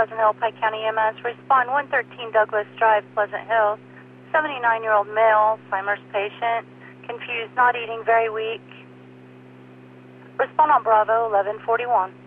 Pleasant Hill, Pike County EMS. Respond 113 Douglas Drive, Pleasant Hill. 79-year-old male, Alzheimer's patient. Confused, not eating, very weak. Respond on Bravo 1141.